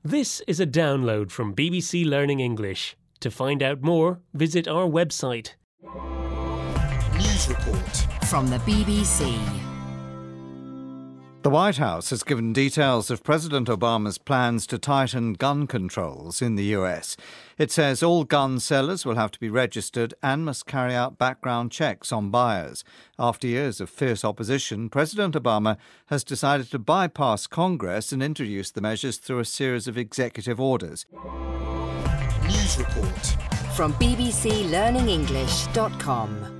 This is a download from BBC Learning English. To find out more, visit our website. News report from the BBC. The White House has given details of President Obama's plans to tighten gun controls in the US. It says all gun sellers will have to be registered and must carry out background checks on buyers. After years of fierce opposition, President Obama has decided to bypass Congress and introduce the measures through a series of executive orders. News report from bbclearningenglish.com.